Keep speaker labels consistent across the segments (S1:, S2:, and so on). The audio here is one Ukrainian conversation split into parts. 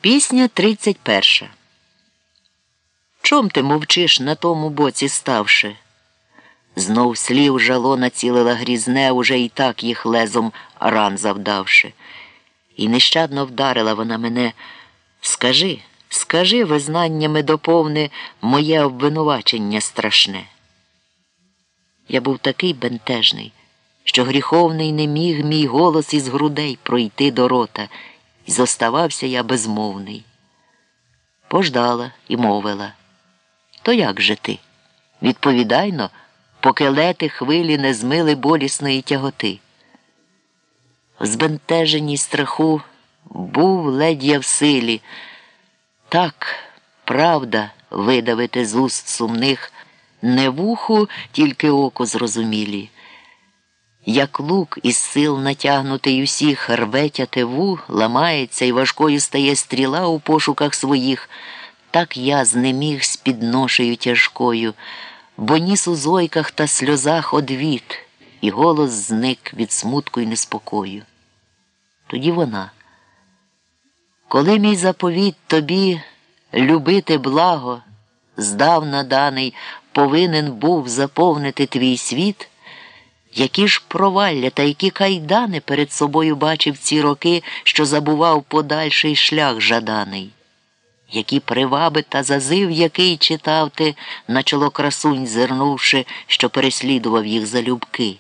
S1: Пісня 31. Чом ти мовчиш, на тому боці ставши? Знов слів жало націлила грізне, уже і так їх лезом ран завдавши. І нещадно вдарила вона мене. Скажи, скажи, визнаннями доповни моє обвинувачення страшне. Я був такий бентежний, що гріховний не міг мій голос із грудей пройти до рота, і зоставався я безмовний. Пождала і мовила: то як же ти? Відповідайно, поки лети хвилі не змили болісної тяготи. В збентеженій страху був ледь я в силі. Так, правда, видавити з уст сумних, не вуху, тільки оку зрозумілі. Як лук із сил натягнутий усіх рве тятиву, ламається і важкою стає стріла у пошуках своїх, так я знеміг з підношею тяжкою, бо ніс у зойках та сльозах одвіт, і голос зник від смутку й неспокою. Тоді вона: коли мій заповіт тобі любити благо, здавна даний, повинен був заповнити твій світ, які ж провалля та які кайдани перед собою бачив ці роки, що забував подальший шлях жаданий, які приваби та зазив, який читав ти, на чоло красунь зирнувши, що переслідував їх залюбки.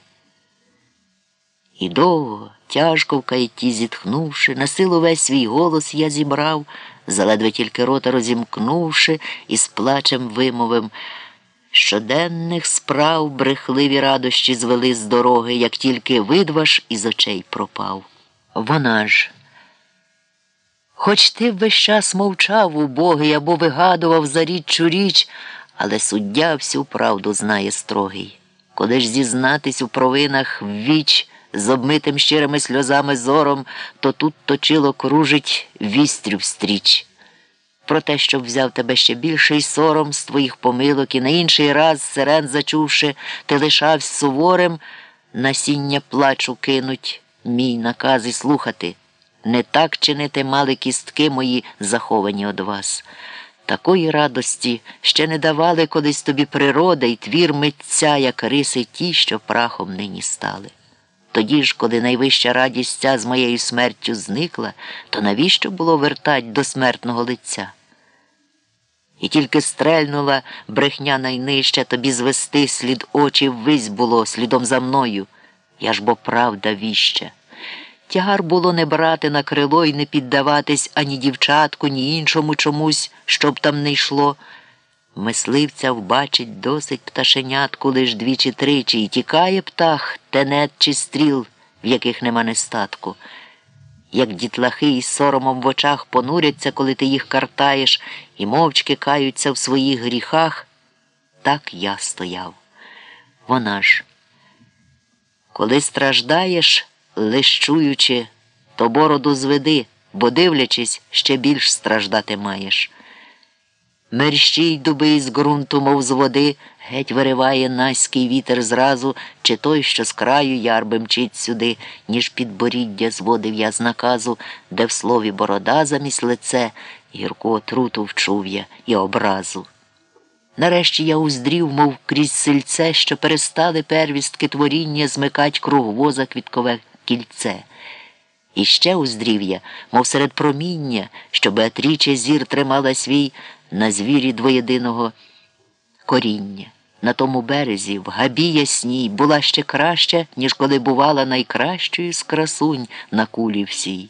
S1: І довго, тяжко в кайті зітхнувши, на силу весь свій голос я зібрав, заледве тільки рота розімкнувши, і з плачем вимовив: щоденних справ брехливі радощі звели з дороги, як тільки видваж із очей пропав. Вона ж: хоч ти весь час мовчав, убогий, або вигадував за рідчу річ, але суддя всю правду знає строгий. Коли ж зізнатись у провинах ввіч з обмитим щирими сльозами зором, то тут точило кружить вістрю встріч. Про те, щоб взяв тебе ще більший сором з твоїх помилок, і на інший раз, сирен зачувши, ти лишавсь суворим, насіння плачу кинуть, мій наказ і слухати. Не так чинити мали кістки мої, заховані од вас. Такої радості ще не давали колись тобі природа і твір митця, як риси ті, що прахом нині стали. Тоді ж, коли найвища радість ця з моєю смертю зникла, то навіщо було вертать до смертного лиця? І тільки стрельнула брехня найнижча, тобі звести слід очі ввись було слідом за мною. Я ж бо правда віща. Тягар було не брати на крило і не піддаватись ані дівчатку, ні іншому чомусь, щоб там не йшло. Мисливця вбачить досить пташенятку лиш двічі-тричі, і тікає птах, тенет чи стріл, в яких нема нестатку. Як дітлахи із соромом в очах понуряться, коли ти їх картаєш, і мовчки каються в своїх гріхах, так я стояв. Вона ж: коли страждаєш, лиш чуючи, то бороду зведи, бо дивлячись, ще більш страждати маєш. Мерщій дуби із ґрунту, мов з води, геть вириває наський вітер зразу, чи той, що з краю ярби мчить сюди, ніж підборіддя зводив я з наказу, де в слові борода замість лице, гірку отруту вчув я і образу. Нарешті я уздрів, мов крізь сильце, що перестали первістки творіння змикать круг воза квіткове кільце. І ще уздрів я, мов серед проміння, що Беатріче зір тримала свій на звірі двоєдиного коріння. На тому березі, в габі ясній, була ще краща, ніж коли бувала найкращою з красунь на кулі всій.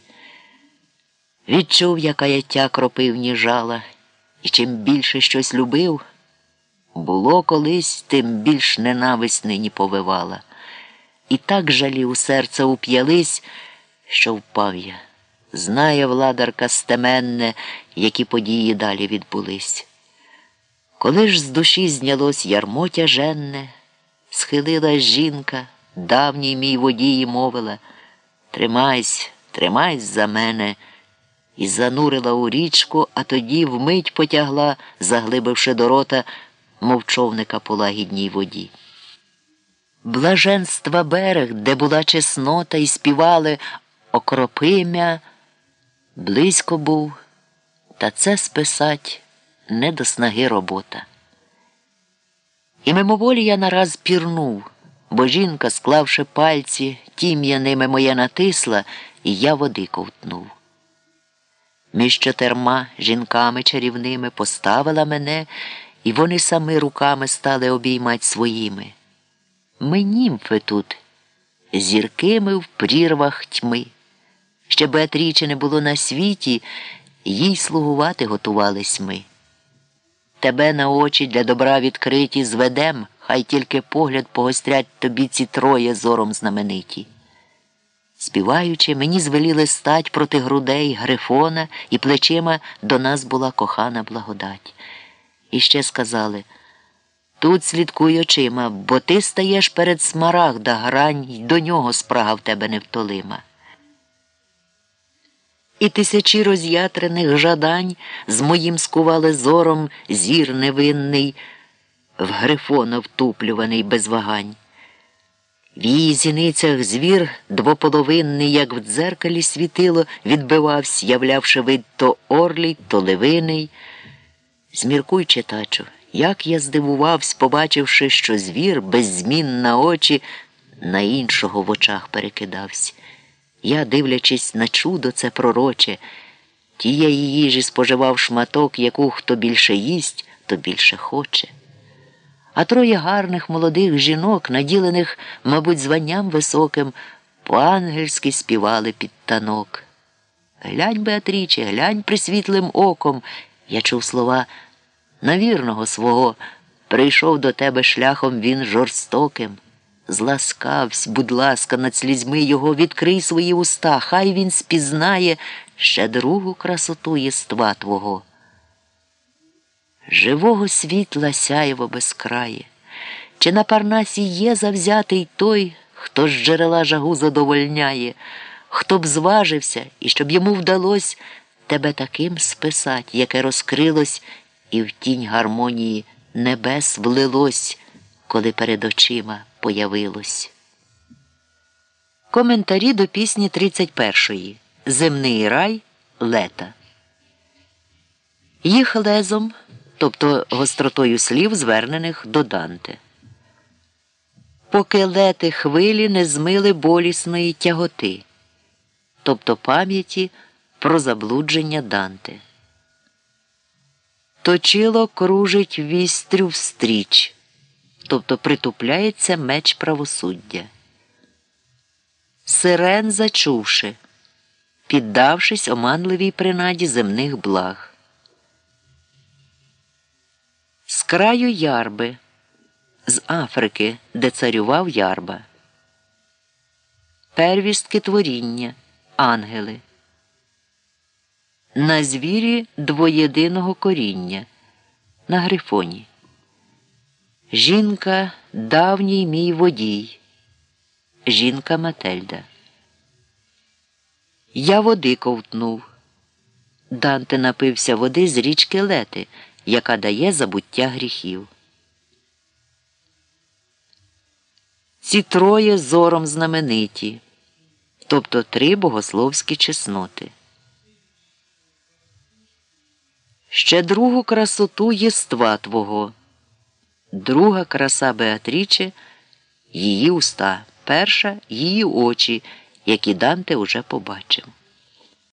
S1: Відчув я каяття кропивні жала, і чим більше щось любив, було колись, тим більш ненависть нині повивала. І так жалі у серце уп'ялись, що впав я. Знає владарка стеменне, які події далі відбулись. Коли ж з душі знялось ярмо тяженне, схилилась жінка, давній мій водій мовила: тримайсь, тримайсь за мене, і занурила у річку, а тоді вмить потягла, заглибивши до рота, мов човника по лагідній воді. Блаженства берег, де була чеснота, і співали окропимя, близько був, та це списать не до снаги робота. І мимоволі я нараз пірнув, бо жінка, склавши пальці, тім'я ними моє натисла, і я води ковтнув. Між 4 жінками чарівними поставила мене, і вони самі руками стали обіймать своїми. Ми німфи тут, зіркими в прірвах тьми. Ще Беатріче не було на світі, їй слугувати готувались ми. Тебе на очі для добра відкриті зведем, хай тільки погляд погострять тобі ці 3 зором знамениті. Співаючи, мені звеліли стать проти грудей Грифона, і плечима до нас була кохана благодать. І ще сказали: тут слідкуй очима, бо ти стаєш перед Смарагда грань, й до нього спрага в тебе невтолима. І 1000 роз'ятрених жадань з моїм скували зором зір невинний, в Грифона втуплюваний без вагань. В її зіницях звір двополовинний, як в дзеркалі світило, відбивався, являвши вид то орлій, то левиний. Зміркуй, читачу, як я здивувався, побачивши, що звір без змін на очі на іншого в очах перекидався. Я, дивлячись на чудо це пророче, тієї їжі споживав шматок, яку хто більше їсть, то більше хоче. А 3 гарних молодих жінок, наділених, мабуть, званням високим, по-ангельськи співали під танок. Глянь, Беатріче, глянь присвітлим оком. Я чув слова: на вірного свого прийшов до тебе шляхом він жорстоким. Зласкавсь, будь ласка, над слізьми його, відкрий свої уста, хай він спізнає ще другу красоту єства твого. Живого світла сяєво безкрає. Чи на Парнасі є завзятий той, хто з джерела жагу задовольняє, хто б зважився, і щоб йому вдалось тебе таким списать, яке розкрилось і в тінь гармонії небес влилось, коли перед очима появилось. Коментарі до пісні 31-ї. Земний рай лета. Їх лезом, тобто гостротою слів, звернених до Данте. Поки лети хвилі не змили болісної тяготи, тобто пам'яті про заблудження Данте. Точило кружить вістрю встріч, тобто притупляється меч правосуддя. Сирен зачувши, піддавшись оманливій принаді земних благ. З краю Ярби, з Африки, де царював Ярба. Первістки творіння, ангели. На звірі двоєдиного коріння, на Грифоні. Жінка – давній мій водій, жінка Мательда. Я води ковтнув. Данте напився води з річки Лети, яка дає забуття гріхів. Ці 3 зором знамениті, тобто 3 богословські чесноти. Ще другу красоту єства твого, друга краса Беатріче – її уста, перша – її очі, які Данте уже побачив.